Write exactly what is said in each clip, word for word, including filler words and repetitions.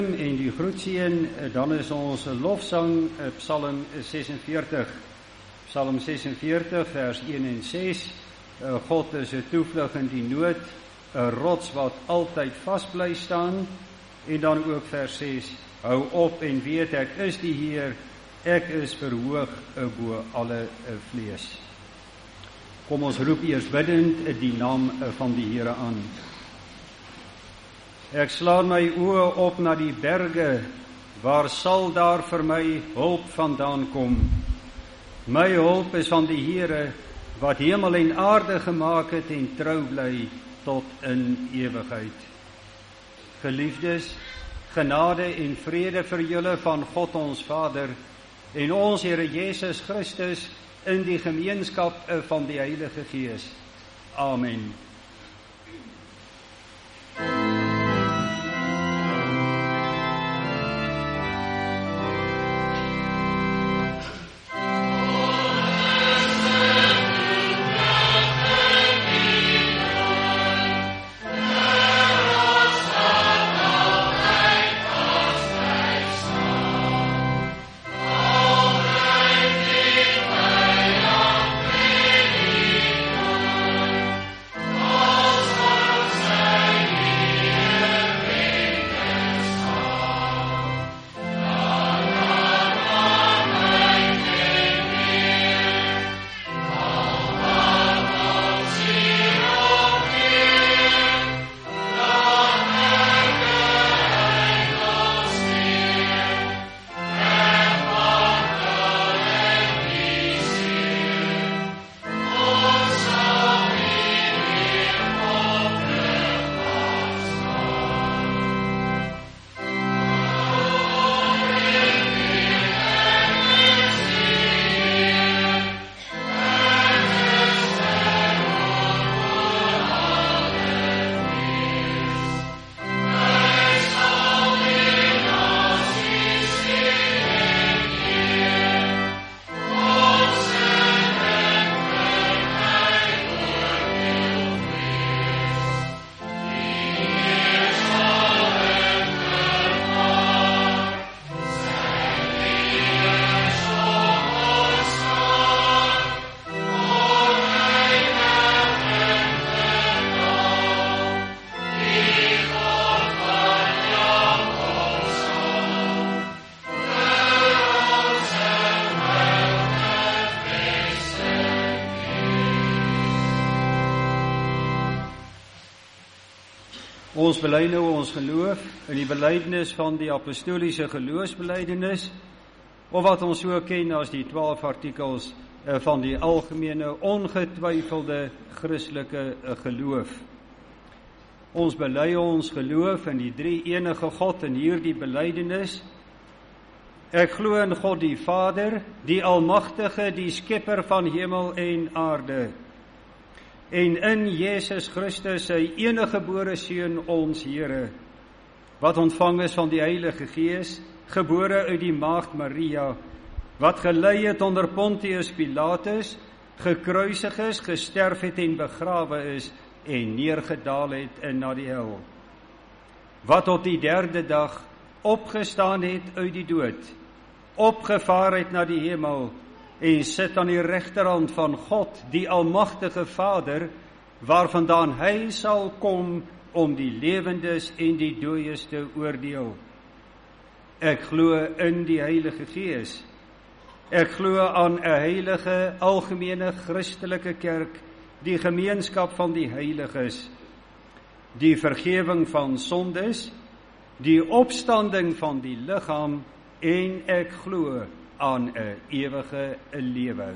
En die groetseën, dan is ons lofsang, Psalm sesenveertig. Psalm sesenveertig, vers een en ses. God is 'n toevlug in die nood, 'n rots wat altyd vas bly staan. En dan ook vers ses. Hou op en weet, ek is die Heer, ek is verhoog bo alle vlees. Kom ons roep eers bidend die naam van die Here aan. Ek slaan my oë op na die berge, waar sal daar vir my hulp vandaan kom? My hulp is van die Here, wat hemel en aarde gemaak het en trou bly tot in ewigheid. Geliefdes, genade en vrede vir julle van God ons Vader en ons Here Jesus Christus in die gemeenskap van die Heilige Gees. Amen. Ons bely nou ons geloof in die belydenis van die apostoliese geloofsbelydenis, of wat ons so ken as die twaalf artikels van die algemene ongetwyfelde Christelike geloof. Ons bely ons geloof in die drie enige God in hierdie belydenis. Ek glo in God die Vader, die Almagtige, die Skepper van hemel en aarde, en in Jesus Christus, sy eniggebore Seun, ons Here, wat ontvang is van die Heilige Gees, gebore uit die Maagd Maria, wat gelei het onder Pontius Pilatus, gekruisig is, gesterf het en begrawe is, en neergedaal het in na die hel, wat op die derde dag opgestaan het uit die dood, opgevaar het na die hemel, en sit aan die regterhand van God, die Almagtige Vader, waarvandaan hy sal kom om die lewendes en die dooies te oordeel. Ek glo in die Heilige Gees. Ek glo aan 'n heilige, algemene Christelike kerk, die gemeenskap van die heiliges, die vergewing van sondes, die opstanding van die liggaam, en ek glo aan 'n ewige lewe.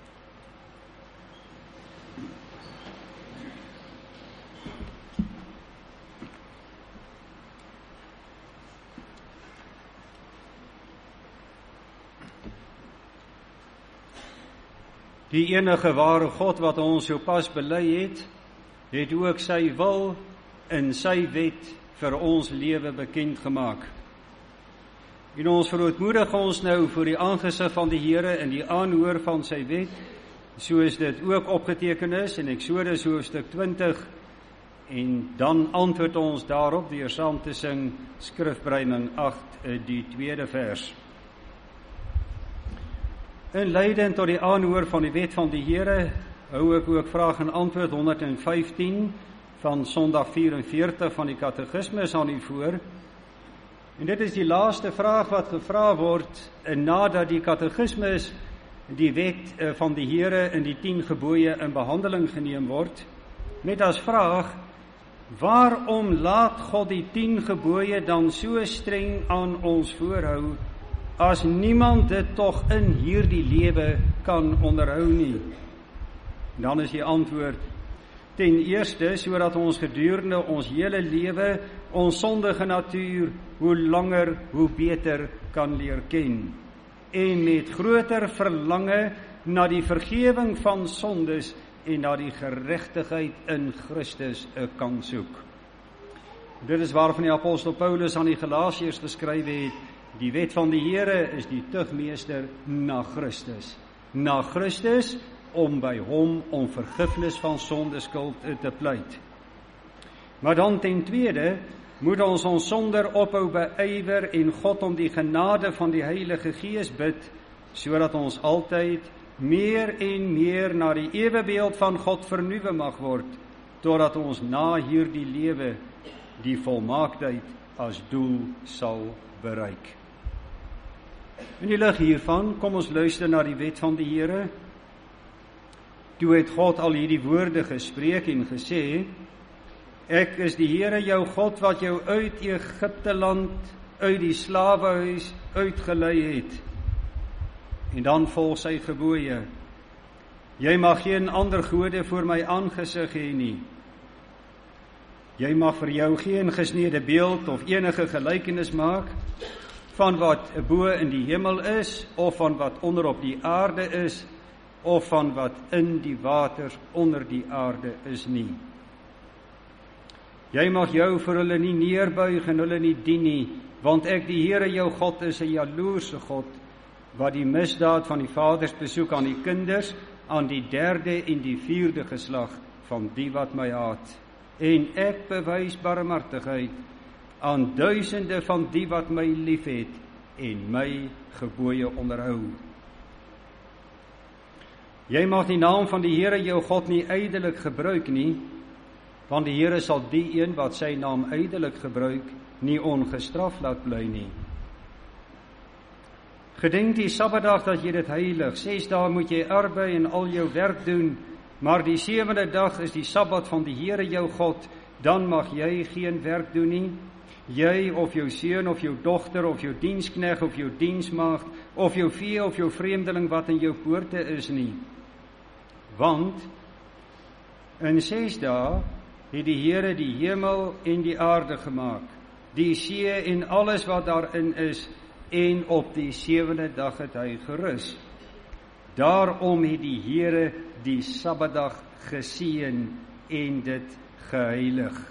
Die enige ware God wat ons sopas bely het, het ook sy wil in sy wet vir ons lewe bekend gemaak. En ons verootmoedig ons nou voor die aangesig van die Here in die aanhoor van sy wet, soos dit ook opgeteken is in Eksodus hoofstuk twintig En dan antwoord ons daarop deur saam te sing Skrifbreining agt, die tweede vers. Inleidend tot die aanhoor van die wet van die Here, hou ek ook vraag en antwoord honderdvyftien van Sondag vyf en veertig van die Katekismes aan u voor. En dit is die laaste vraag wat gevra word nadat die Katekismes die wet van die Here in die tien gebooie in behandeling geneem word, met as vraag: waarom laat God die tien gebooie dan so streng aan ons voorhou, as niemand dit tog in hierdie lewe kan onderhou nie? Dan is die antwoord: ten eerste, sodat ons gedurende ons hele lewe ons sondige natuur hoe langer hoe beter kan leer ken, en met groter verlange na die vergewing van sondes en na die geregtigheid in Christus kan soek. Dit is waarvan die apostel Paulus aan die Galasiërs geskryf het: die wet van die Here is die tugmeester na Christus. Na Christus, om by hom om vergifnis van sondeskuld te pleit. Maar dan ten tweede, moet ons ons sonder ophou beywer en God om die genade van die Heilige Gees bid, sodat ons altyd meer en meer na die ewebeeld van God vernuwe mag word, totdat ons na hierdie lewe die volmaaktheid as doel sal bereik. In die lig hiervan, kom ons luister na die wet van die Here. Toe het God al hierdie woorde gespreek en gesê: ek is die Here jou God wat jou uit Egipte land, uit die slawehuis uitgelei het. En dan volg sy gebooie: jy mag geen ander gode voor my aangesig hê nie. Jy mag vir jou geen gesneede beeld of enige gelykenis maak van wat bo in die hemel is, of van wat onder op die aarde is, of van wat in die waters onder die aarde is nie. Jy mag jou vir hulle nie neerbuig en hulle nie dien nie, want ek die Here jou God is 'n jaloerse God, wat die misdaad van die vaders besoek aan die kinders, aan die derde en die vierde geslag van die wat my haat. En ek bewys barmhartigheid aan duisende van die wat my liefhet en my gebooie onderhou. Jy mag die naam van die Here jou God nie ydelik gebruik nie, want die Here sal die een wat sy naam ydelik gebruik, nie ongestraf laat bly nie. Gedenk die Sabbatdag dat jy dit heilig. Ses dae moet jy arbei en al jou werk doen, maar die sewende dag is die Sabbat van die Here jou God, dan mag jy geen werk doen nie. Jy of jou seun of jou dogter of jou dienskneg of jou diensmaagd of jou vee of jou vreemdeling wat in jou poorte is nie. Want in ses dae het die Here die hemel en die aarde gemaak, die see en alles wat daarin is, en op die sewende dag het hy gerus. Daarom het die Here die Sabbatdag geseën en dit geheilig.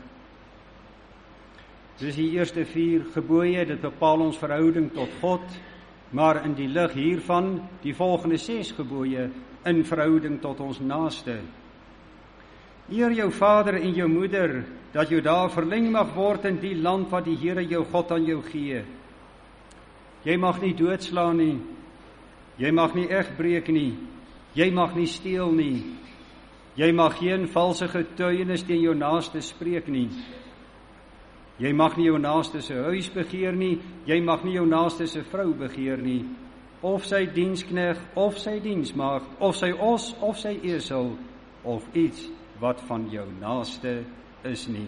Dis die eerste vier gebooie, dit bepaal ons verhouding tot God, maar in die lig hiervan die volgende ses gebooie in verhouding tot ons naaste. Eer jou vader en jou moeder, dat jou daar verleng mag word in die land wat die Here jou God aan jou gee. Jy mag nie doodslaan nie, jy mag nie egbreek nie, jy mag nie steel nie, jy mag geen valse getuienis teen jou naaste spreek nie, jy mag nie jou naaste se huis begeer nie, jy mag nie jou naaste se vrou begeer nie, of sy dienskneg, of sy diensmaagd, of sy os, of sy esel, of iets wat van jou naaste is nie.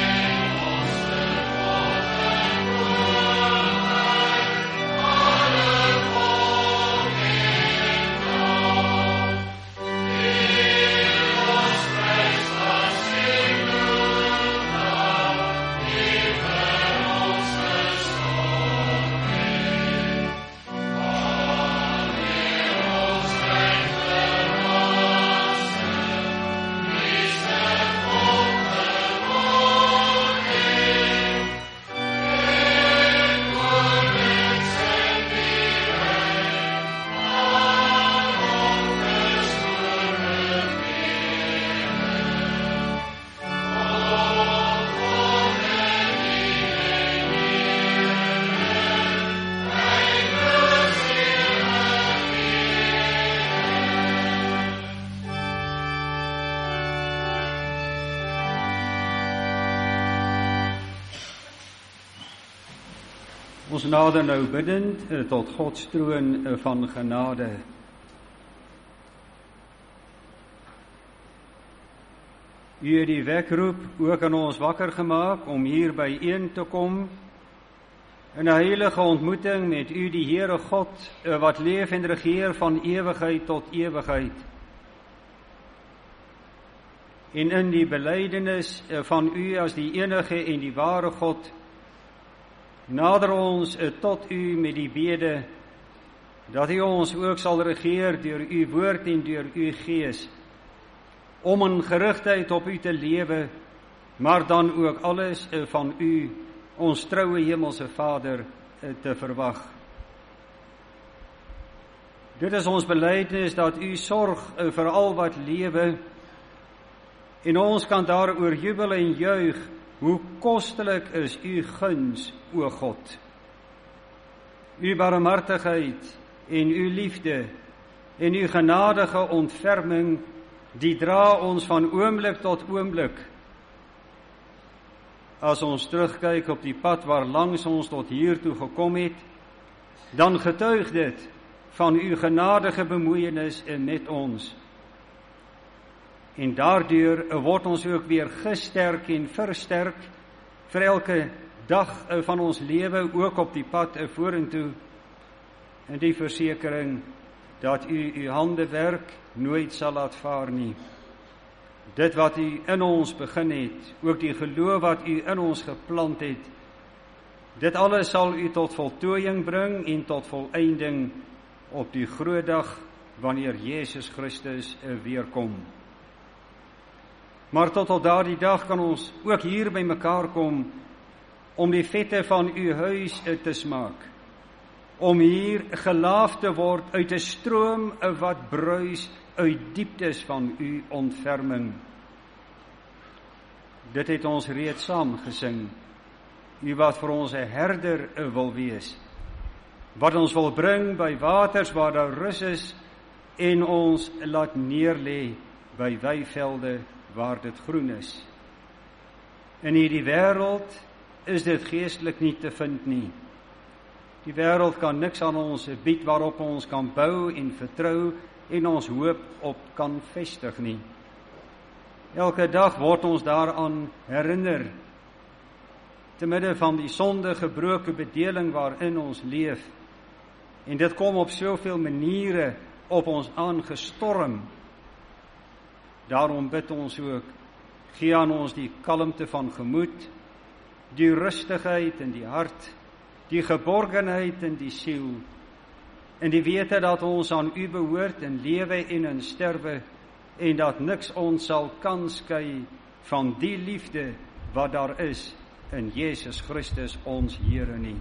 Amen. Ons nader nou biddend tot Gods troon van genade. U het die wekroep ook aan ons wakker gemaak om hier byeen te kom in 'n heilige ontmoeting met U, die Here God, wat leef en regeer van ewigheid tot ewigheid. En in die belydenis van U as die enige en die ware God, nader ons tot U met die bede, dat U ons ook sal regeer deur U woord en deur U Gees, om in gerigtheid op U te lewe, maar dan ook alles van U, ons troue hemelse Vader, te verwag. Dit is ons belydenis dat U sorg vir al wat lewe, en ons kan daaroor jubel en juig. Hoe kostelik is U guns, o God. U barmhartigheid en U liefde en U genadige ontferming, die dra ons van oomblik tot oomblik. As ons terugkyk op die pad waar langs ons tot hiertoe gekom het, dan getuig dit van U genadige bemoeienis met ons. En daardeur word ons ook weer gesterk en versterk vir elke dag van ons lewe, ook op die pad vorentoe, in die versekering dat U U handewerk nooit sal laat vaar nie. Dit wat U in ons begin het, ook die geloof wat U in ons geplant het, dit alles sal U tot voltooiing bring en tot volëinding op die groot dag wanneer Jesus Christus weer kom. Maar tot op daardie dag kan ons ook hier by mekaar kom om die vette van U huis te smaak, om hier gelaaf te word uit 'n stroom wat bruis uit dieptes van U ontferming. Dit het ons reeds saam gesing. U wat vir ons 'n herder wil wees, wat ons wil bring by waters waar daar rus is en ons laat neerlê by weivelde waar dit groen is. In hierdie wêreld is dit geestelik nie te vind nie. Die wêreld kan niks aan ons bied waarop ons kan bou en vertrou en ons hoop op kan vestig nie. Elke dag word ons daaraan herinner, te midde van die sonde gebroke bedeling waarin ons leef. En dit kom op soveel maniere op ons aangestorm. Daarom bid ons ook, gee aan ons die kalmte van gemoed, die rustigheid in die hart, die geborgenheid in die siel, en die wete dat ons aan U behoort in lewe en in sterwe, en dat niks ons sal kan skei van die liefde wat daar is in Jesus Christus ons Here nie.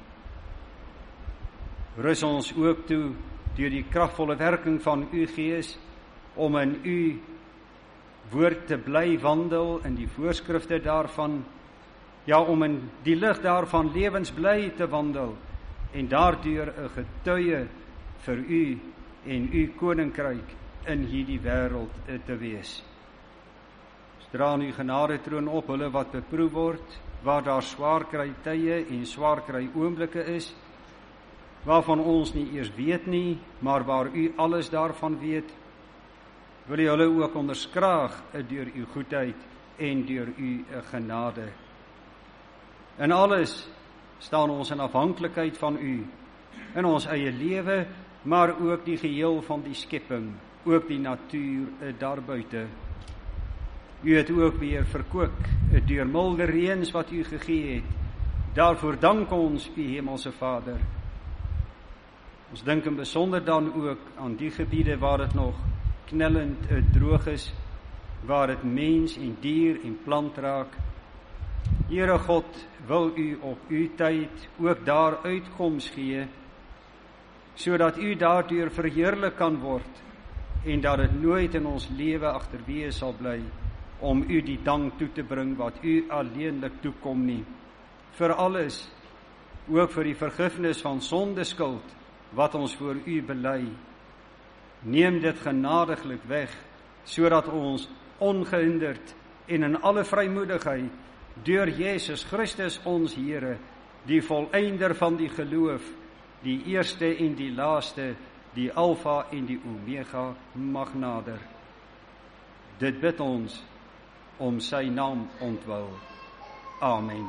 Rus ons ook toe deur die kragvolle werking van U Gees om in U woord te bly wandel in die voorskrifte daarvan, ja, om in die lig daarvan lewensbly te wandel en daardeur 'n getuie vir U en U koninkryk in hierdie wêreld te wees. Dra aan U genadetroon op hulle wat beproef word, waar daar swaar kry tye en swaar kry oomblikke is, waarvan ons nie eers weet nie, maar waar U alles daarvan weet. Wil U hulle ook onderskraag deur U goedheid en deur U genade. In alles staan ons in afhanklikheid van U, in ons eie lewe, maar ook die geheel van die skepping, ook die natuur daarbuite. U het ook weer verkoop deur milde reëns wat U gegee het. Daarvoor dank ons U hemelse Vader. Ons dink in besonder dan ook aan die gebiede waar dit nog knellend droog is, waar dit mens en dier en plant raak. Here God, wil U op U tyd ook daar uitkoms gee, sodat U daardeur verheerlik kan word en dat dit nooit in ons lewe agterweë sal bly om U die dank toe te bring wat U alleenlik toekom nie. Vir alles, ook vir die vergifnis van sondeskuld wat ons voor U bely. Neem dit genadiglik weg, sodat ons ongehinderd en in alle vrymoedigheid deur Jesus Christus ons Here die volëinder van die geloof, die eerste en die laaste, die Alfa en die Omega, mag nader. Dit bid ons om sy naam ontwil. Amen.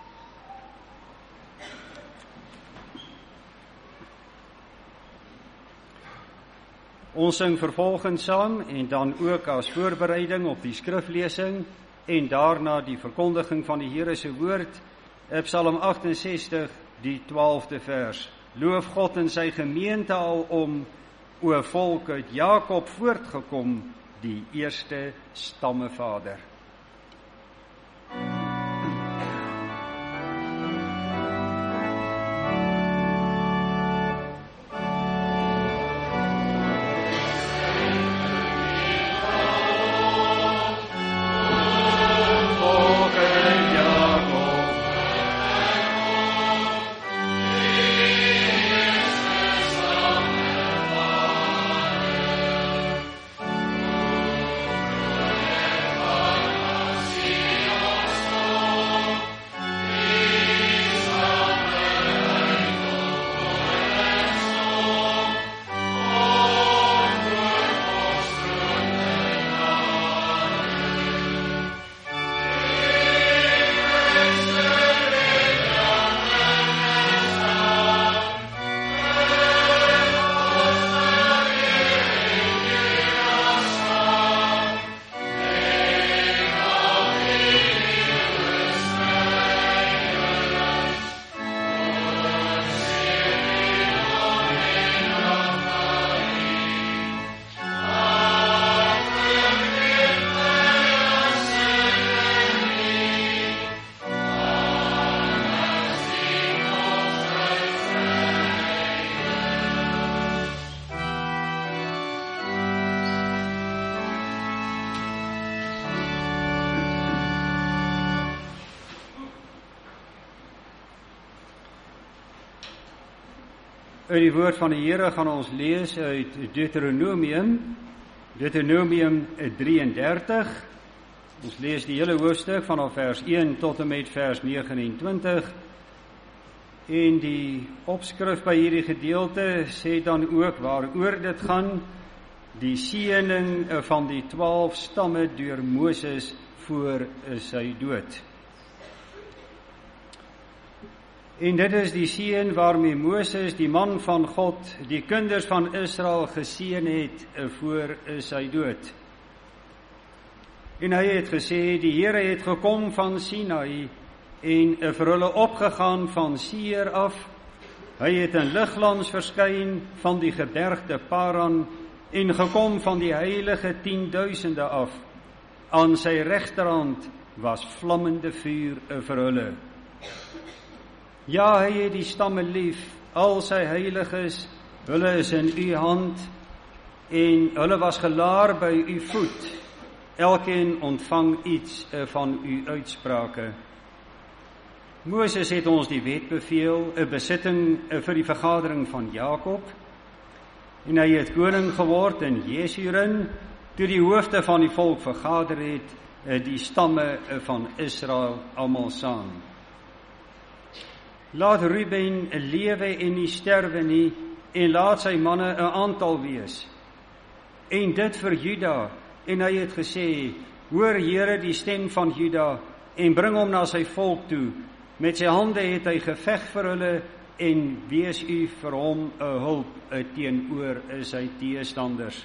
Ons sing vervolgens saam en dan ook as voorbereiding op die skriflesing en daarna die verkondiging van die Here se woord, Psalm agt-en-sestig, die twaalfde vers. Loof God in sy gemeente al om, o volk uit Jakob voortgekom, die eerste stammevader. Uit die woord van die Here gaan ons lees uit Deuteronomium, Deuteronomium drieëndertig. Ons lees die hele hoofstuk vanaf vers een tot en met vers negenentwintig. En die opskrif by hierdie gedeelte sê dan ook waaroor dit gaan, die seëning van die twaalf stamme deur Moses voor sy dood. En dit is die seën waarmee Moses, die man van God, die kinders van Israel geseën het voor sy dood. En hy het gesê, die Here het gekom van Sinai en vir hulle opgegaan van Seir af. Hy het in ligglans verskyn van die gebergte Paran en gekom van die heilige tienduisende af. Aan sy regterhand was vlammende vuur vir hulle. Ja, hy het die stamme lief, al sy heiliges, hulle is in u hand, en hulle was gelaar by u voet, elkeen ontvang iets van u uitsprake. Moses het ons die wet beveel, 'n besitting vir die vergadering van Jakob, en hy het koning geword in Jeshurin, toe die hoofde van die volk vergader het, die stamme van Israel almal saam. Laat Ruben lewe en nie sterwe nie, en laat sy manne 'n aantal wees. En dit vir Juda, en hy het gesê, hoor Here die stem van Juda, en bring hom na sy volk toe. Met sy hande het hy geveg vir hulle, en wees u vir hom 'n hulp teenoor sy teestanders.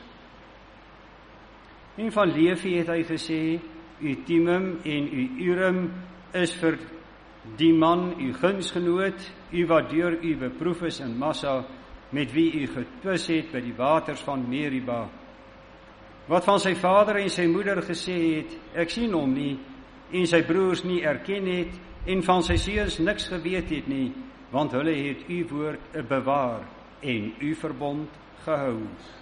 En van Levi het hy gesê, u Timim en u Urim is vir die man, u gunsgenoot, u wat deur u beproef is in Massa, met wie u getwis het by die waters van Meriba. Wat van sy vader en sy moeder gesê het, ek sien hom nie, en sy broers nie erken het, en van sy seuns niks geweet het nie, want hulle het u woord bewaar, en u verbond gehou.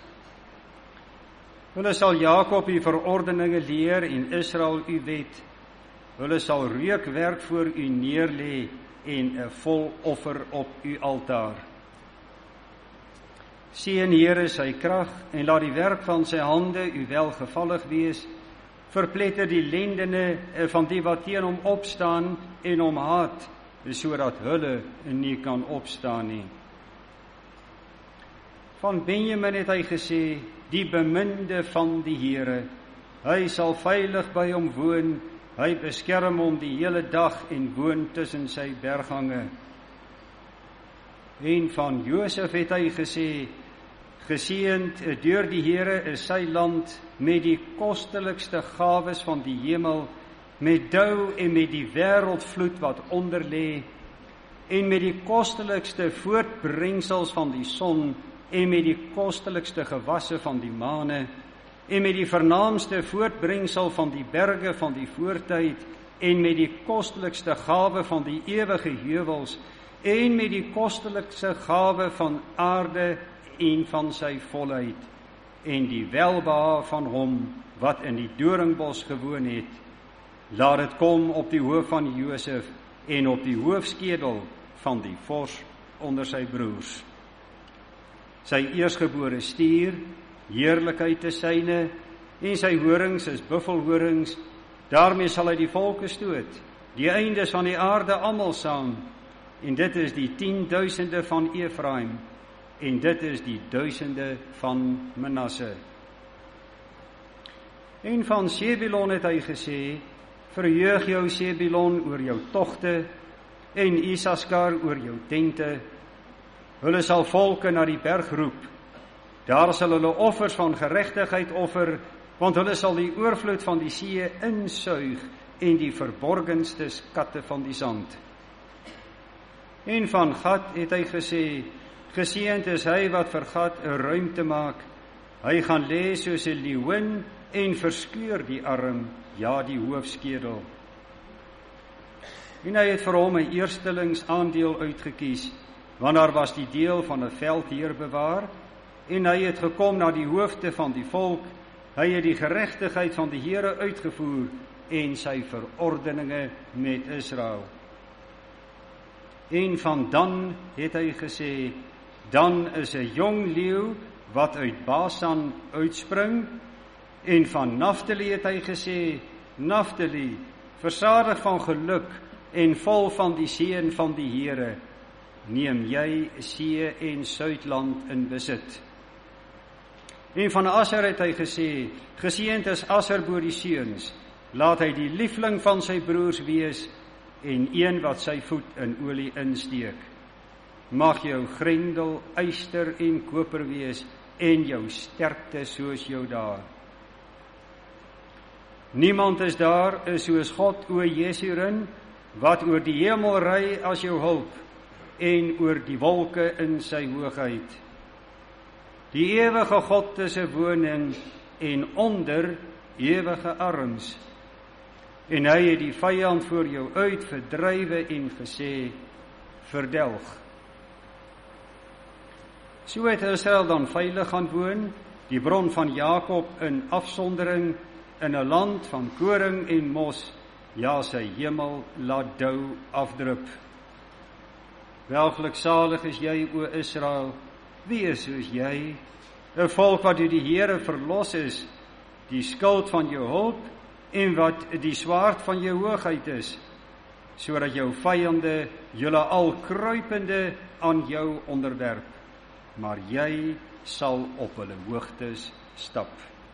Hulle sal Jakob u verordeninge leer, en Israel u wet. Hulle sal reukwerk voor u neerlê en 'n vol offer op u altaar. Seën Here sy krag en laat die werk van sy hande u welgevallig wees. Verpletter die lendene van die wat teen hom opstaan en hom haat sodat hulle nie kan opstaan nie. Van Benjamin het hy gesê, die beminde van die Here, hy sal veilig by hom woon, hy beskerm hom die hele dag en woon tussen sy berghange. En van Josef het hy gesê, geseënd deur die Here is sy land met die kostelikste gawes van die hemel, met dou en met die wêreldvloed wat onder lê, en met die kostelikste voortbrengsels van die son, en met die kostelikste gewasse van die maane, en met die vernaamste voortbrengsel van die berge van die voortyd, en met die kostelikste gawe van die ewige heuwels, en met die kostelikste gawe van aarde en van sy volheid, en die welbehae van hom wat in die doringbos gewoon het, laat dit kom op die hoof van Josef en op die hoofskedel van die vors onder sy broers. Sy eersgebore stier, heerlikheid is syne, en sy horings is buffelhorings, daarmee sal hy die volke stoot, die eindes van die aarde almal saam, en dit is die tienduisende van Efraim, en dit is die duisende van Manasse. En van Sebulon het hy gesê, verheug jou Sebulon oor jou togte, en Isaskar oor jou tente. Hulle sal volke na die berg roep, daar sal hulle offers van geregtigheid offer, want hulle sal die oorvloed van die see insuig, en die verborgenste skatte van die sand. En van Gad het hy gesê, geseënd is hy wat vir Gad 'n ruimte maak, hy gaan lê soos 'n leeuwin, en verskeur die arm, ja die hoofskedel. En hy het vir hom 'n eerstelingsaandeel uitgekies, want daar was die deel van 'n veldheer bewaar, en hy het gekom na die hoofde van die volk, hy het die geregtigheid van die Here uitgevoer, en sy verordeninge met Israel. En van Dan het hy gesê, Dan is 'n jong leeu, wat uit Basan uitspring, en van Naftali het hy gesê, Naftali, versadig van geluk, en vol van die seën van die Here, neem jy see en suidland in besit. En van Aser het hy gesê, geseënd is Aser bo die seuns, laat hy die liefling van sy broers wees, en een wat sy voet in olie insteek. Mag jou grendel, yster en koper wees, en jou sterkte soos jou dae. Niemand is daar soos God, o Jesurin, wat oor die hemel ry as jou hulp, en oor die wolke in sy hoogheid. Die ewige God is 'n woning, en onder ewige arms. En hy het die vyand voor jou uit verdrywe en gesê, verdelg. So het Israel dan veilig gaan woon, die bron van Jakob in afsondering, in 'n land van koring en mos, ja sy hemel laat dou afdrup. Welgeluksalig is jy, o Israel, wie is soos jy, 'n volk wat deur die Here verlos is, die skild van jou hulp, en wat die swaard van jou hoogheid is, sodat jou vyande julle al kruipende aan jou onderwerp, maar jy sal op hulle hoogtes stap.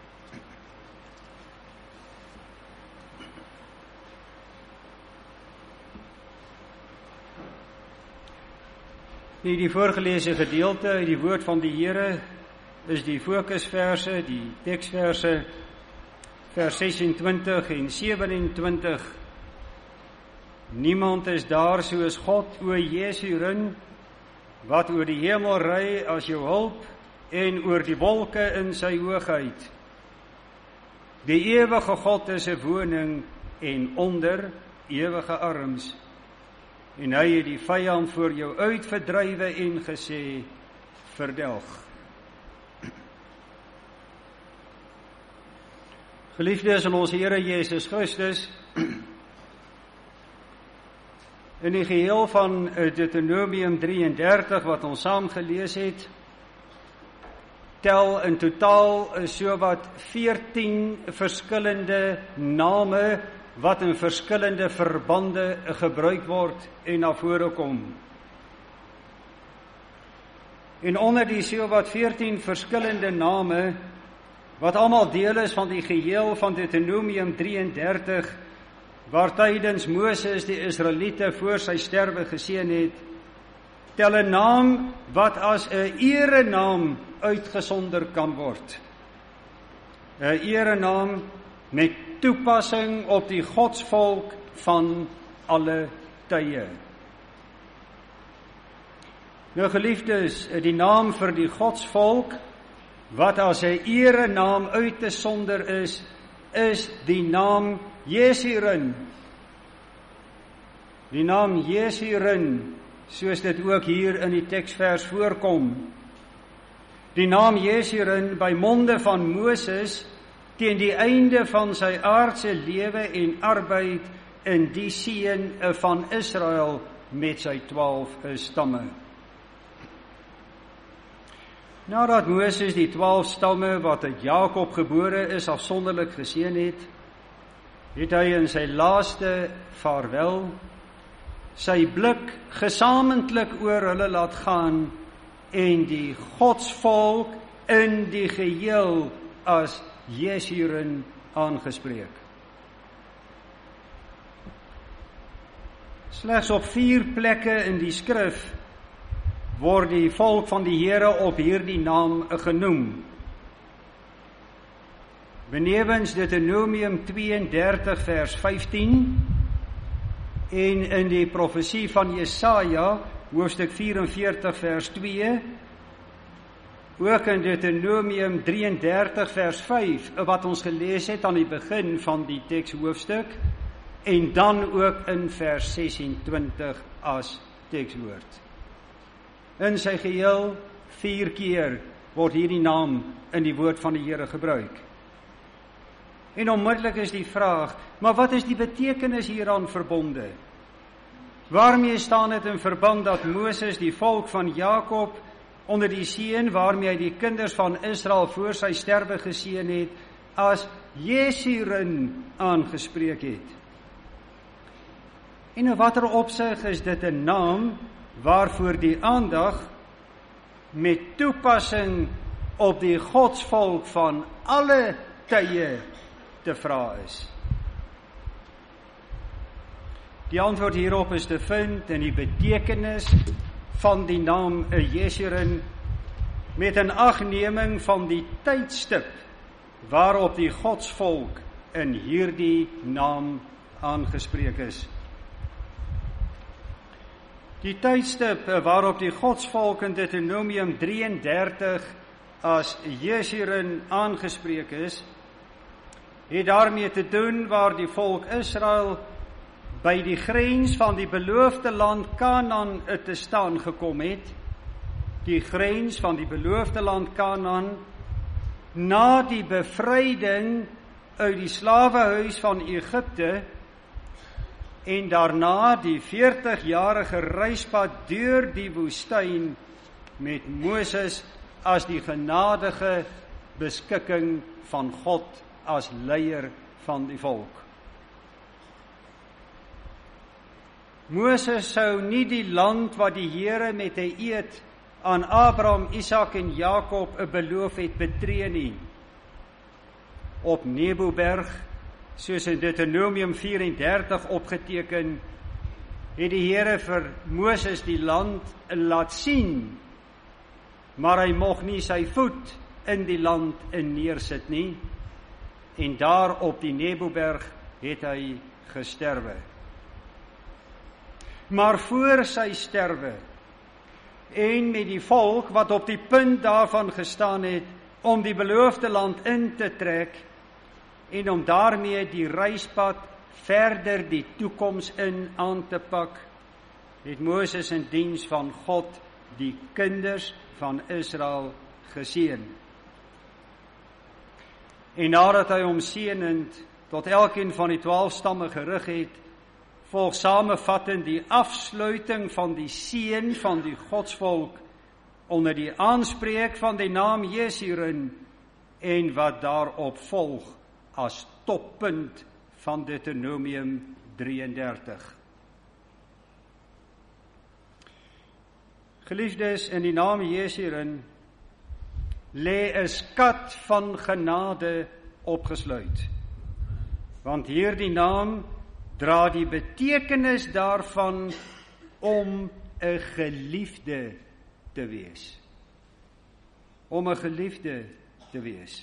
Die voorgelese gedeelte uit die woord van die Here is die fokusverse, die teksverse, vers sesentwintig en sewenentwintig. Niemand is daar soos God, o Jesurin, wat oor die hemel ry as jou hulp, en oor die wolke in sy hoogheid. Die ewige God is 'n woning, en onder ewige arms. En hy het die vyand voor jou uitverdrywe en gesê, verdelg. Geliefdes in ons Here Jesus Christus, in die geheel van Deuteronomium drie en dertig wat ons saam gelees het, tel in totaal so wat veertien verskillende name wat in verskillende verbande gebruik word en na vore kom. En onder die sowat veertien verskillende name, wat almal deel is van die geheel van Deuteronomium drieëndertig, waar tydens Moses die Israeliete voor sy sterwe geseën het, tel 'n naam wat as 'n erenaam uitgesonder kan word. 'n Erenaam met toepassing op die godsvolk van alle tye. Nou geliefdes, die naam vir die godsvolk, wat as 'n erenaam uitgesonder is, is die naam Jeshurun. Die naam Jeshurun, soos dit ook hier in die teksvers voorkom. Die naam Jeshurun by monde van Moses teen die einde van sy aardse lewe en arbeid in die seën van Israel met sy twaalf stamme. Nadat Moses die twaalf stamme wat uit Jakob gebore is afsonderlik geseën het, het hy in sy laaste vaarwel sy blik gesamentlik oor hulle laat gaan en die godsvolk in die geheel as Jeshurun aangespreek. Slegs op vier plekke in die skrif word die volk van die Here op hierdie naam genoem. Benewens Deuteronomium tweeëndertig vers vyftien en in die profesie van Jesaja hoofstuk vyf vers twee, ook in Deuteronomium drieëndertig vers vyf wat ons gelees het aan die begin van die tekshoofstuk en dan ook in vers sesentwintig as tekswoord. In sy geheel vier keer word hierdie naam in die woord van die Here gebruik. En onmiddellik is die vraag, maar wat is die betekenis hieraan verbonde? Waarmee staan dit in verband dat Moses die volk van Jakob onder die seën waarmee hy die kinders van Israel voor sy sterwe geseën het, as Jeshurun aangespreek het? En in watter opsig is dit 'n naam waarvoor die aandag met toepassing op die godsvolk van alle tye te vra is? Die antwoord hierop is te vind in die betekenis van die naam Jeshurun met 'n agneming van die tydstip waarop die godsvolk in hierdie naam aangespreek is. Die tydstip waarop die godsvolk in Deuteronomium drieëndertig as Jeshurun aangespreek is, het daarmee te doen waar die volk Israel by die grens van die beloofde land Kanaan te staan gekom het, die grens van die beloofde land Kanaan, na die bevryding uit die slawehuis van Egipte, en daarna die veertigjarige reispad deur die woestyn met Moses as die genadige beskikking van God as leier van die volk. Moses sou nie die land wat die Here met 'n eed aan Abraham, Isak en Jakob beloof het betree nie. Op Neboberg, soos in Deuteronomium vyf-en-dertig opgeteken, het die Here vir Moses die land laat sien, maar hy mocht nie sy voet in die land neersit nie, en daar op die Neboberg het hy gesterwe. Maar voor sy sterwe, en met die volk wat op die punt daarvan gestaan het, om die beloofde land in te trek, en om daarmee die reispad verder die toekoms in aan te pak, het Moses in diens van God die kinders van Israel geseën. En nadat hy hom seënend tot elkeen van die twaalf stamme gerig het, volg samevattend die afsluiting van die seën van die godsvolk onder die aanspreek van die naam Jeshurun en wat daarop volg as toppunt van Deuteronomium drieëndertig. Geliefdes, in die naam Jesu hierin lê 'n skat van genade opgesluit. Want hierdie naam dra die betekenis daarvan om 'n geliefde te wees. Om 'n geliefde te wees.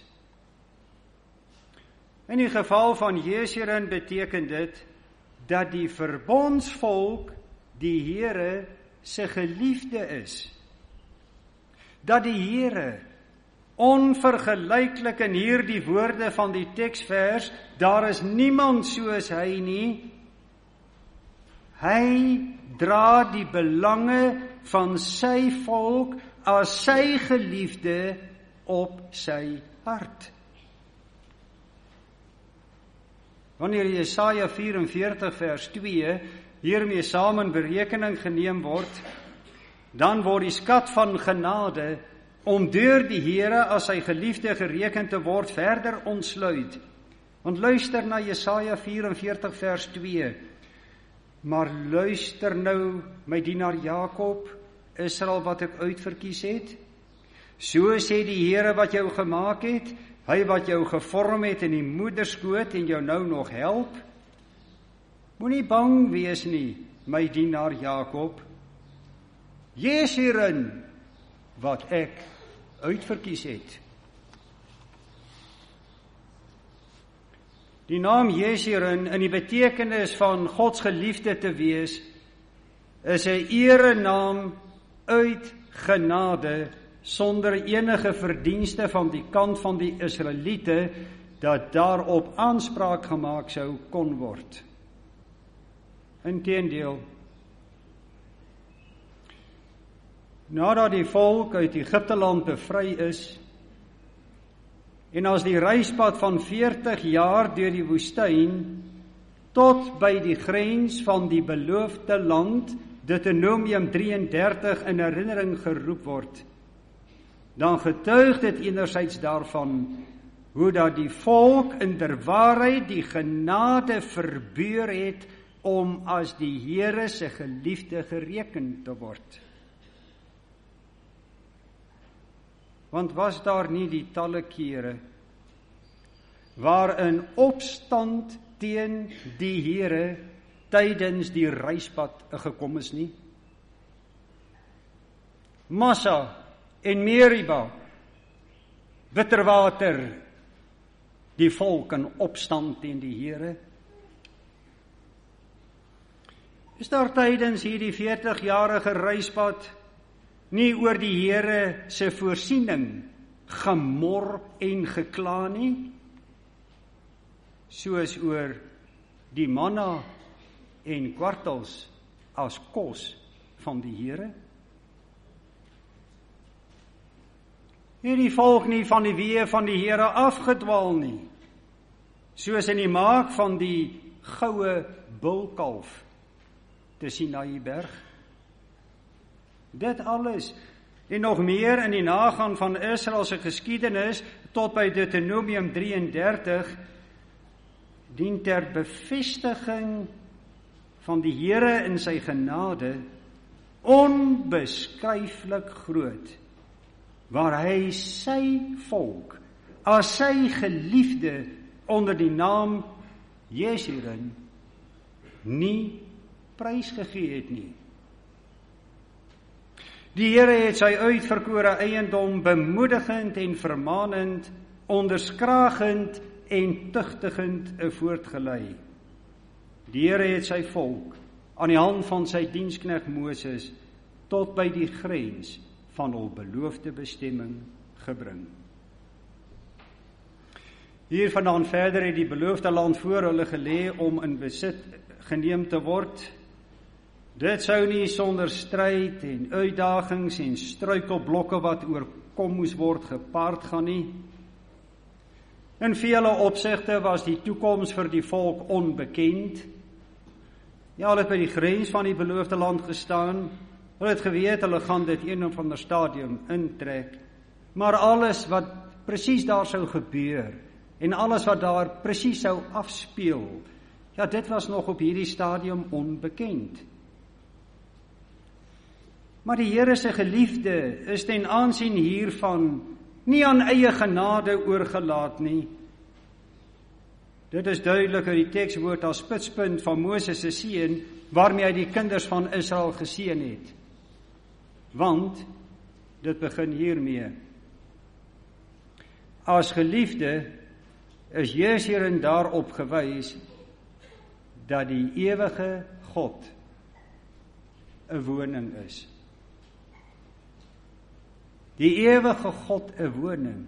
In die geval van Jeseren beteken dit dat die verbondsvolk die Here se geliefde is. Dat die Here onvergelyklik in hierdie woorde van die teksvers, daar is niemand soos hy nie. Hy dra die belange van sy volk as sy geliefde op sy hart. Wanneer Jesaja vyf-en-veertig vers twee hiermee saam in berekening geneem word, dan word die skat van genade om deur die Here as sy geliefde gereken te word verder ontsluit. Want luister na Jesaja vyf-en-veertig vers twee. Maar luister nou, my dienaar Jakob, Israel wat ek uitverkies het. So sê die Here wat jou gemaak het, hy wat jou gevorm het in die moederskoot en jou nou nog help. Moenie bang wees nie, my dienaar Jakob. Jeseren wat ek uitverkies het. Die naam Jeseren in die betekenis van Gods geliefde te wees, is 'n erenaam uit genade, sonder enige verdienste van die kant van die Israeliete, dat daarop aanspraak gemaak sou kon word. Inteendeel, nadat die volk uit Egipteland bevry is, en as die reispad van veertig jaar deur die woestyn, tot by die grens van die beloofde land, Deuteronomium drieëndertig in herinnering geroep word, dan getuig dit enerzijds daarvan, hoe dat die volk in der waarheid die genade verbeur het, om as die Here se geliefde gereken te word. Want was daar nie die talle kere, waarin opstand teen die Here tydens die reispad gekom is nie? Massa en Meriba, bitterwater, die volk in opstand teen die Here. Is daar tydens hierdie veertig-jarige reispad nie oor die Here se voorsiening gemor en gekla nie, soos oor die manna en kwartels as kos van die Here? Het die volk nie van die weë van die Here afgedwaal nie, soos in die maak van die goue bulkalf te Sinaiberg? Dit alles en nog meer in die nagaan van Israel se geskiedenis tot by Deuteronomium drieëndertig dien ter bevestiging van die Here in sy genade onbeskryflik groot, waar hy sy volk as sy geliefde onder die naam Jeseren nie prysgegee het nie. Die Here het sy uitverkore eiendom bemoedigend en vermaanend, onderskragend en tugtigend voortgelei. Die Here het sy volk aan die hand van sy diensknegt Moses tot by die grens van hul beloofde bestemming gebring. Hiervandaan verder het die beloofde land voor hulle gelê om in besit geneem te word. Dit sou nie sonder stryd en uitdagings en struikelblokke wat oorkom moes word gepaard gaan nie. In vele opsigte was die toekoms vir die volk onbekend. Ja, hulle het by die grens van die beloofde land gestaan. Hulle het geweet, hulle gaan dit een of ander stadium intrek. Maar alles wat presies daar sou gebeur, en alles wat daar presies sou afspeel, ja, dit was nog op hierdie stadium onbekend. Maar die Here se geliefde is ten aansien hiervan nie aan eie genade oorgelaat nie. Dit is duidelik uit die tekswoord as spitspunt van Moses se seën, waarmee hy die kinders van Israel geseën het. Want, dit begin hiermee. As geliefde is Jeseren daarop gewys, dat die ewige God 'n woning is. Die ewige God 'n woning.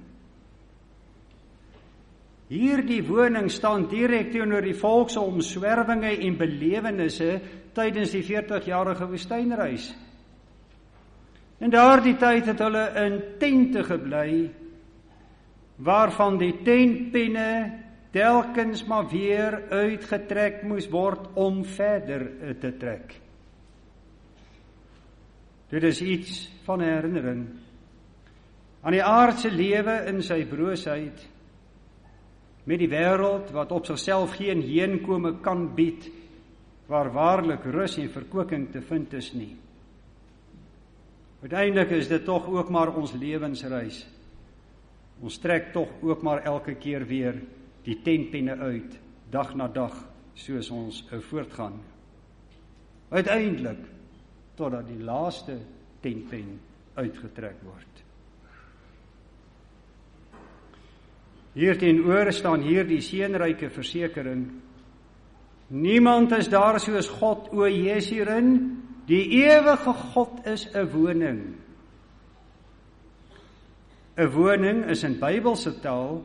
Hierdie woning staan direk teenoor die volk se omswervinge en belewennisse tydens die veertigjarige woestynreis. In daardie tyd het hulle in tente gebly, waarvan die tentpenne telkens maar weer uitgetrek moes word om verder te trek. Dit is iets van herinnering aan die aardse lewe in sy broosheid, met die wêreld wat op sigself geen heenkome kan bied, waar waarlik rus en verkwikking te vind is nie. Uiteindelik is dit tog ook maar ons lewensreis. Ons trek tog ook maar elke keer weer die tentpenne uit, dag na dag, soos ons voortgaan. Uiteindelik, totdat die laaste tentpen uitgetrek word. Hierteenoor staan hier die seënryke versekering: niemand is daar soos God, o Jeseren, die ewige God is 'n woning. 'n Woning is in Bybelse taal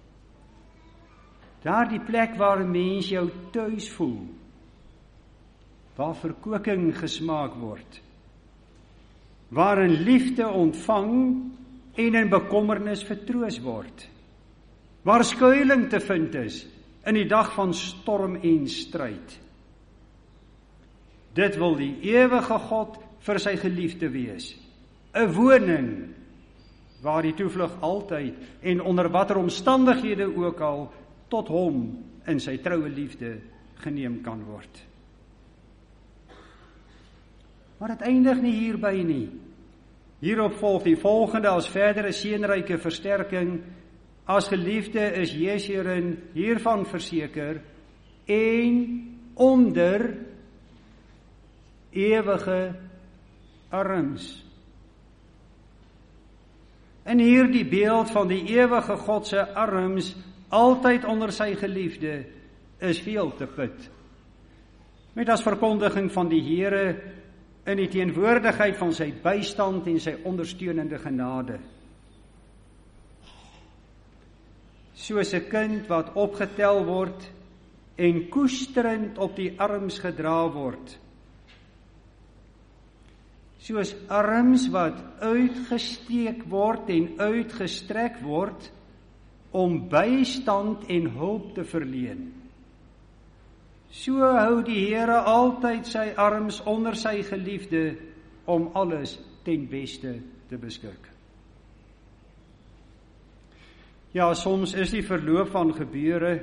daardie plek waar 'n mens jou tuis voel, waar verkwikking gesmaak word, waarin liefde ontvang en in bekommernis vertroos word, waar skuiling te vind is in die dag van storm en stryd. Dit wil die ewige God vir sy geliefde wees, 'n woning waar die toevlug altyd en onder watter omstandighede ook al tot hom in sy troue liefde geneem kan word. Maar dit eindig nie hierby nie. Hierop volg die volgende as verdere seënryke versterking: as geliefde is Jeseren hiervan verseker en onder ewige arms. En hier die beeld van die ewige God se arms, altyd onder sy geliefde, is veel te put. Met as verkondiging van die Here in die teenwoordigheid van sy bystand en sy ondersteunende genade. Soos 'n kind wat opgetel word en koesterend op die arms gedra word. Soos arms wat uitgesteek word en uitgestrek word om bystand en hulp te verleen. So hou die Here altyd sy arms onder sy geliefde om alles ten beste te beskik. Ja, soms is die verloop van gebeure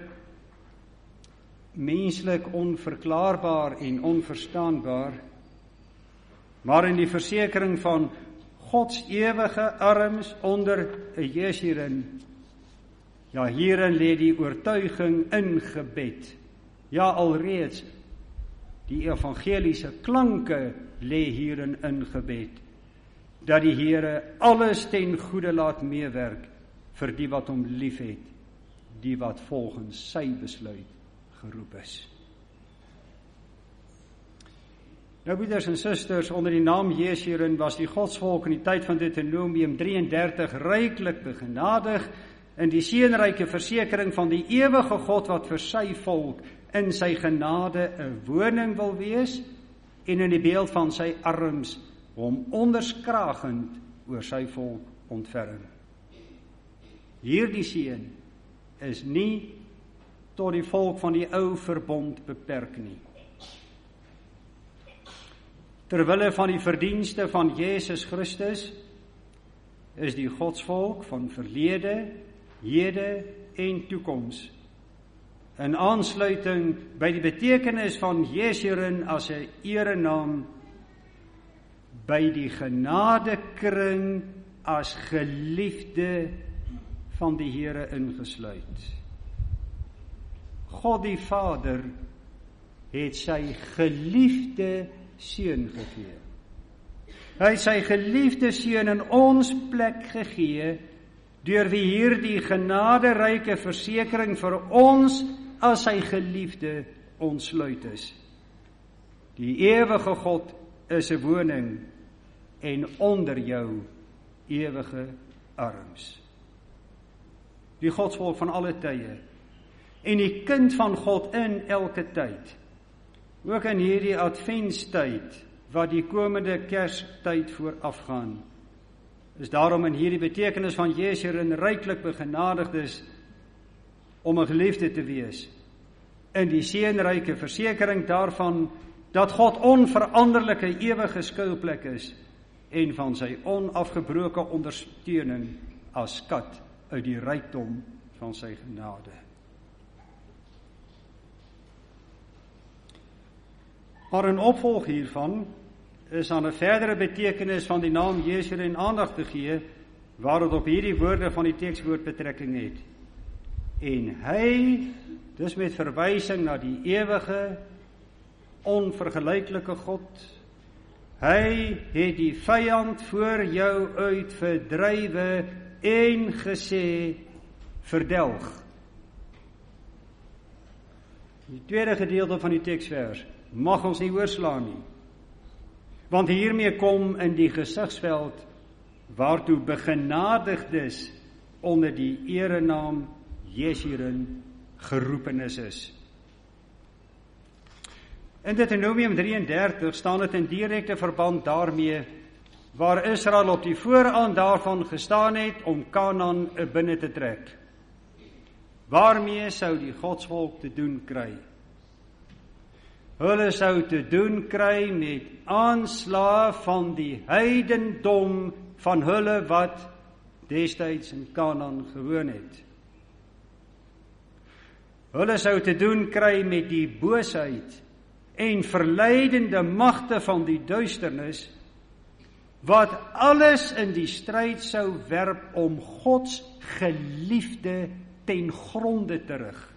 menslik onverklaarbaar en onverstaanbaar, maar in die versekering van Gods ewige arms onder 'n Jeseren, ja, hierin lê die oortuiging ingebed. Ja, alreeds die evangeliese klanke lê hierin ingebed, dat die Here alles ten goeie laat meewerk vir die wat hom liefhet, die wat volgens sy besluit geroep is. Nou, broeders en susters, onder die naam Jeseren was die godsvolk in die tyd van Deuteronomium drieëndertig ryklik begenadig in die seënryke versekering van die ewige God wat vir sy volk in sy genade 'n woning wil wees en in die beeld van sy arms hom onderskragend oor sy volk ontferm. Hierdie seën is nie tot die volk van die ou verbond beperk nie. Terwille van die verdienste van Jesus Christus is die godsvolk van verlede, hede en toekoms. In aansluiting by die betekenis van Jeshurun as 'n erenaam, by die genadekring as geliefde van die Here ingesluit. God die Vader het sy geliefde seun gegee. Hy het sy geliefde seun in ons plek gegee, deur wie hierdie genaderyke versekering vir ons as sy geliefde ontsluit is. Die ewige God is 'n woning en onder jou ewige arms. Die godsvolk van alle tye en die kind van God in elke tyd, ook in hierdie adventstyd wat die komende Kerstyd voorafgaan, is daarom in hierdie betekenis van Jeshurun ryklik begenadigd is om 'n geliefde te wees, in die seënryke versekering daarvan dat God onveranderlike ewige skuilplek is en van sy onafgebroke ondersteuning as skat uit die rykdom van sy genade. Maar in opvolg hiervan is aan 'n verdere betekenis van die naam Jeshurun aandag te gee, waar dit op hierdie woorde van die tekswoord betrekking het. En hy, dis met verwysing na die ewige, onvergelyklike God, hy het die vyand voor jou uit verdrywe en gesê, verdelg. Die tweede gedeelte van die teksvers mag ons nie oorslaan nie, want hiermee kom in die gesigsveld waartoe begenadigdes onder die erenaam Jeshurun geroepenis is. In Deuteronomium drieëndertig staan dit in direkte verband daarmee waar Israel op die vooraan daarvan gestaan het om Kanaan binne te trek. Waarmee sou die godsvolk te doen kry? Hulle sou te doen kry met aanslae van die heidendom van hulle wat destyds in Kanaan gewoon het. Hulle sou te doen kry met die boosheid en verleidende magte van die duisternis, wat alles in die stryd sou werp om Gods geliefde ten gronde te rig.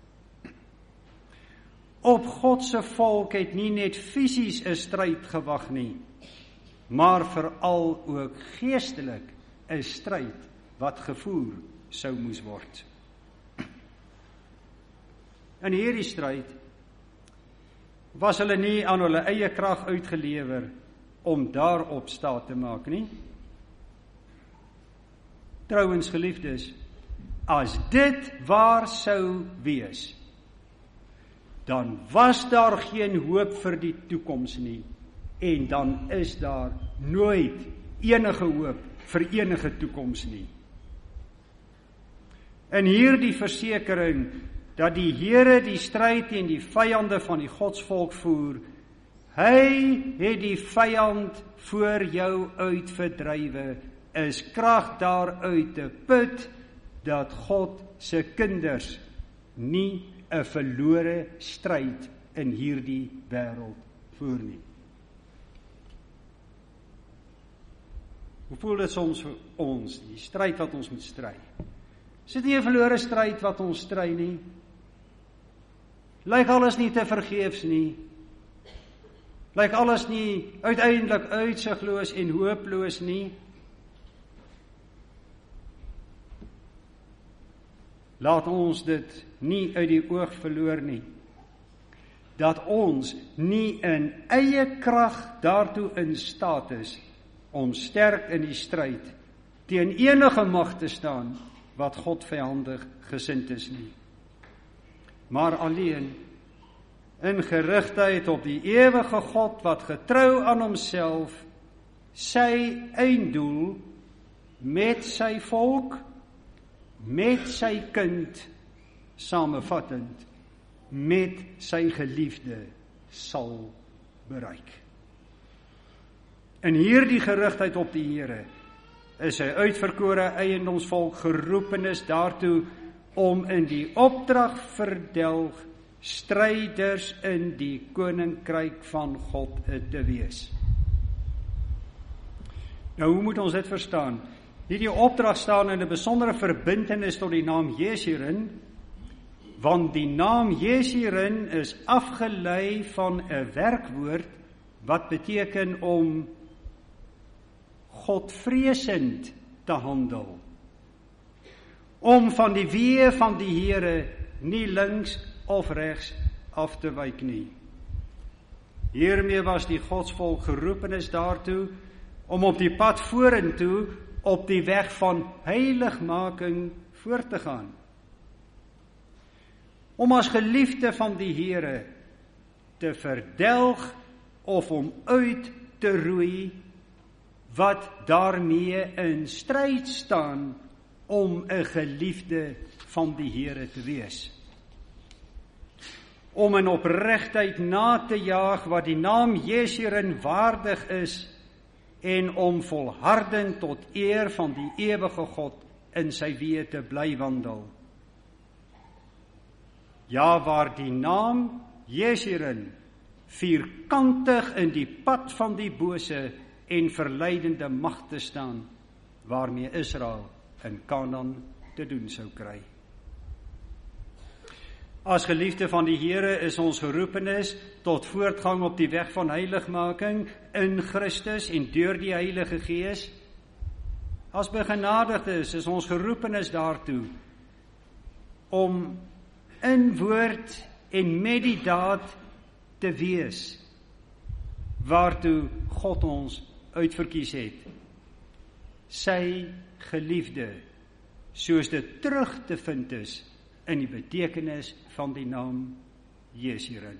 Op God se volk het nie net fisies 'n stryd gewag nie, maar veral ook geestelik 'n stryd wat gevoer sou moes word. In hierdie stryd was hulle nie aan hulle eie krag uitgelewer om daarop staat te maak nie. Trouwens geliefdes, as dit waar sou wees, dan was daar geen hoop vir die toekoms nie, en dan is daar nooit enige hoop vir enige toekoms nie. In hierdie versekering dat die Here die stryd teen die vyande van die godsvolk voer, hy het die vyand voor jou uit verdrywe, is krag daaruit te put dat God se kinders nie 'n verlore stryd in hierdie wêreld voer nie. Hoe voel dit soms vir ons, die stryd wat ons moet stry? Is dit nie 'n verlore stryd wat ons stry nie? Lyk alles nie te vergeefs nie? Lyk alles nie uiteindelik uitsigloos en hooploos nie? Laat ons dit nie uit die oog verloor nie, dat ons nie in eie krag daartoe in staat is om sterk in die stryd teen enige mag te staan wat God vyandig gesind is nie, maar alleen in gerigtheid op die ewige God wat getrou aan homself sy einddoel met sy volk, met sy kind, samevattend, met sy geliefde sal bereik. In hierdie gerigtheid op die Here is sy uitverkore eiendomsvolk geroepenis daartoe om in die opdrag verdelg stryders in die koninkryk van God te wees. Nou, hoe moet ons dit verstaan? Hierdie opdrag staan in 'n besondere verbintenis tot die naam Jeshiren, want die naam Jeshiren is afgelei van 'n werkwoord wat beteken om Godvreesend te handel. Om van die weë van die Here nie links of regs af te wyk nie. Hiermee was die godsvolk geroepenis daartoe om op die pad vorentoe op die weg van heiligmaking voort te gaan. Om as geliefde van die Here te verdelg of om uit te roei wat daarmee in stryd staan om 'n geliefde van die Here te wees. Om in opregtheid na te jaag wat die naam Jeshiren waardig is en om volhardend tot eer van die ewige God in sy weë te bly wandel. Ja, waar die naam Jeshiren vierkantig in die pad van die bose en verleidende magte staan, waarmee Israel in Kanaan te doen sou kry. As geliefde van die Here is ons geroepenis tot voortgang op die weg van heiligmaking in Christus en deur die Heilige Gees. As begenadigdes is ons geroepenis daartoe om in woord en met die daad te wees waartoe God ons uitverkies het. Sy geliefde, soos dit terug te vind is in die betekenis van die naam Jeshiren.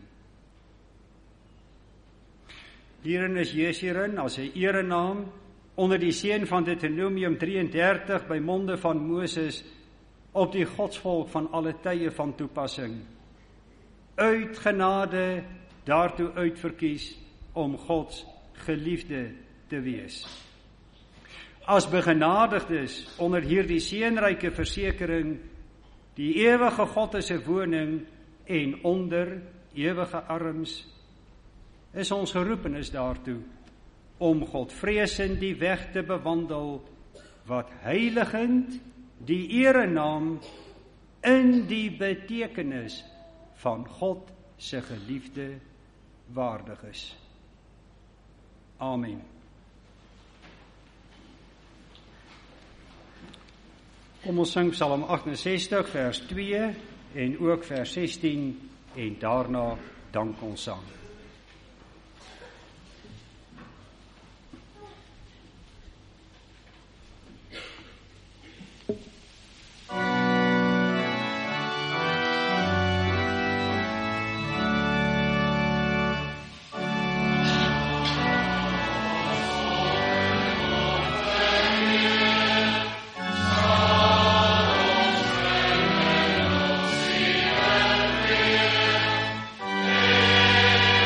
Hierin is Jeshiren as 'n erenaam onder die seën van Deuteronomium drieëndertig by monde van Moses op die godsvolk van alle tye van toepassing. Uit genade daartoe uitverkies om Gods geliefde te wees. As begenadigdes onder hierdie seënryke versekering, die ewige God is 'n woning en onder ewige arms, is ons geroepenis daartoe om Godvreesend die weg te bewandel wat heiligend die erenaam in die betekenis van God se geliefde waardig is. Amen. Kom ons sing Psalm agt-en-sestig vers twee en ook vers sestien en daarna dank ons saam. Amen.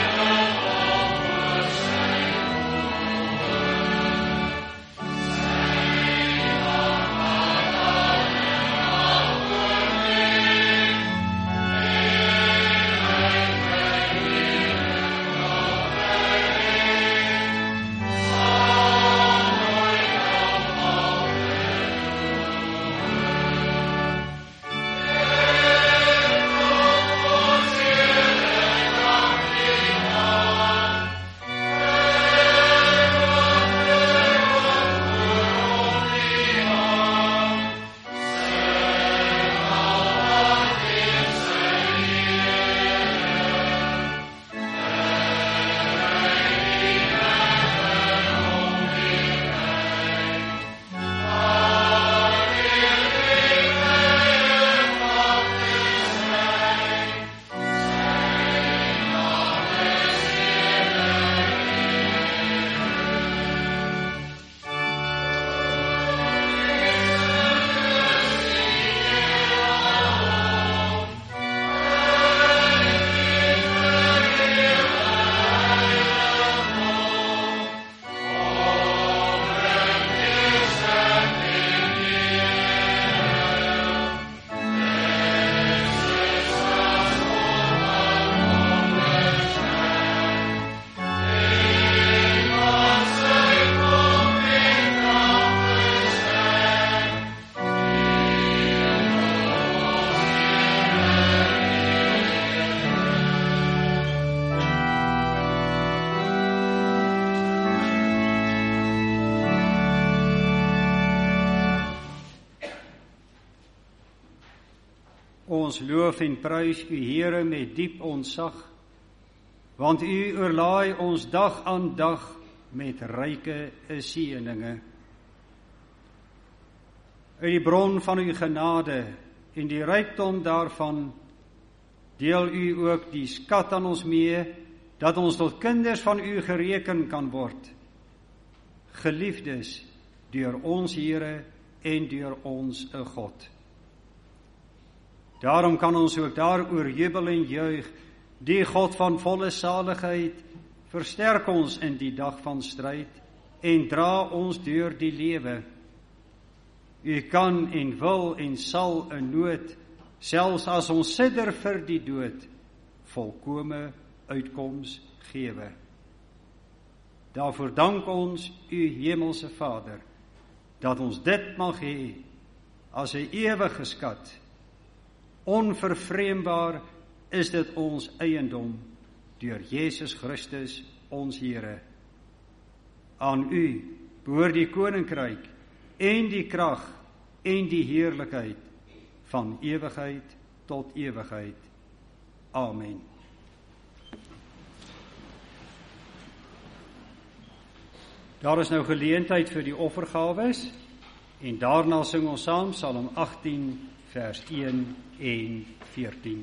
ons loof en prys u Here met diep ontzag, want u oorlaai ons dag aan dag met ryke seëninge. Uit die bron van u genade en die rykdom daarvan deel u ook die skat aan ons mee, dat ons tot kinders van u gereken kan word, geliefdes deur ons Here en deur ons God. Daarom kan ons ook daaroor jubel en juig, die God van volle saligheid, versterk ons in die dag van stryd en dra ons deur die lewe. U kan en wil en sal 'n nood, selfs as ons sidder vir die dood, volkome uitkoms gewe. Daarvoor dank ons u hemelse Vader, dat ons dit mag hê as 'n ewige skat. Onvervreembaar is dit ons eiendom, deur Jesus Christus ons Here. Aan u behoort die koninkryk en die krag en die heerlikheid van ewigheid tot ewigheid. Amen. Daar is nou geleentheid vir die offergawes en daarna sing ons saam Psalm agttien vers een en veertien.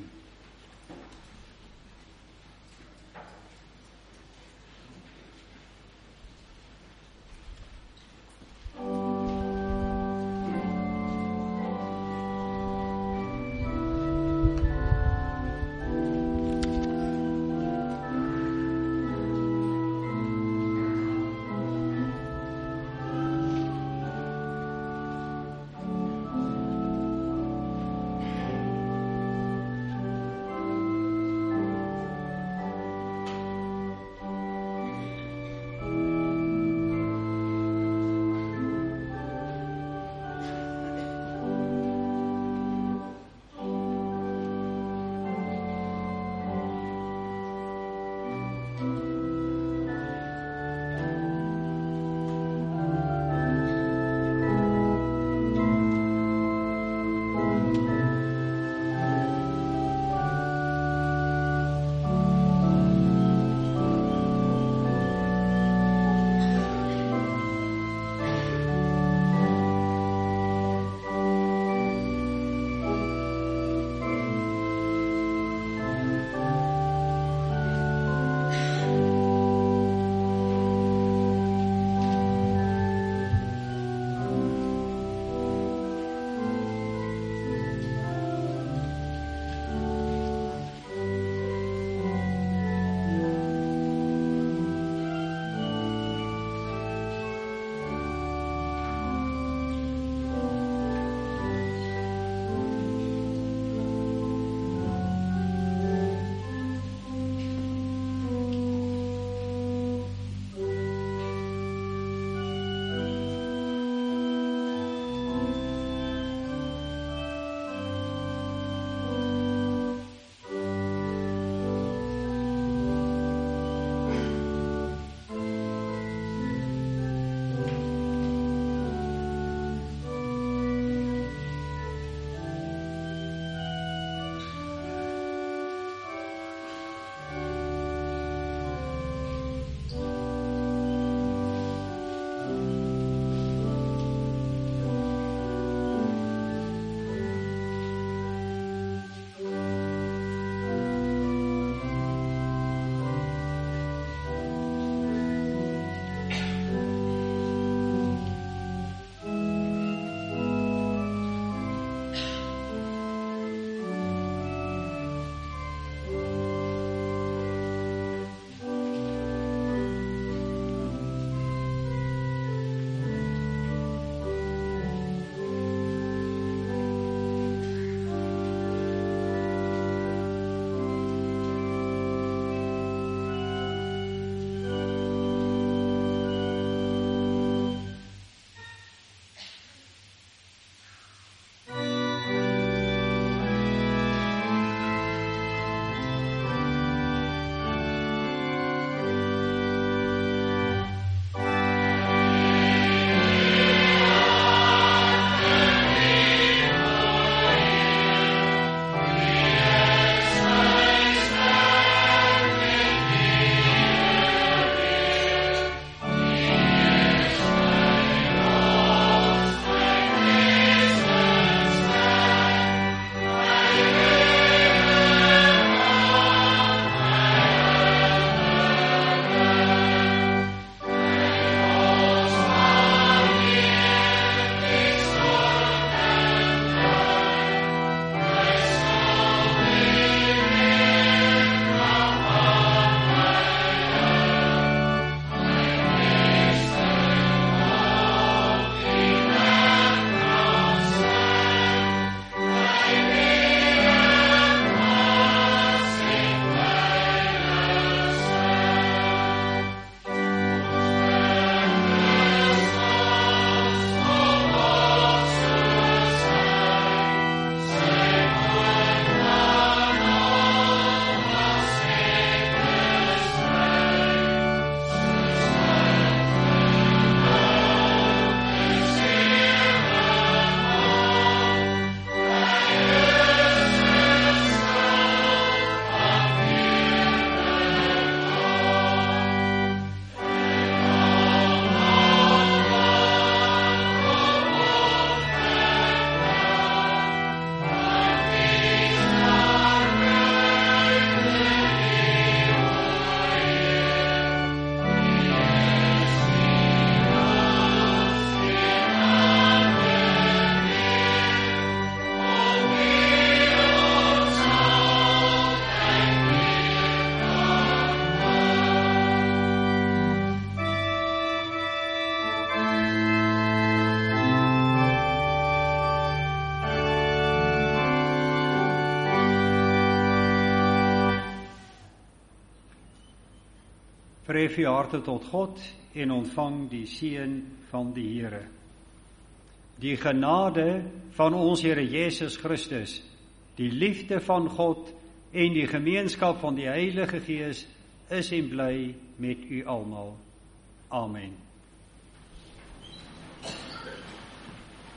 Verhef u harte tot God en ontvang die seën van die Here. Die genade van ons Here Jesus Christus, die liefde van God en die gemeenskap van die Heilige Gees is en bly met u almal. Amen.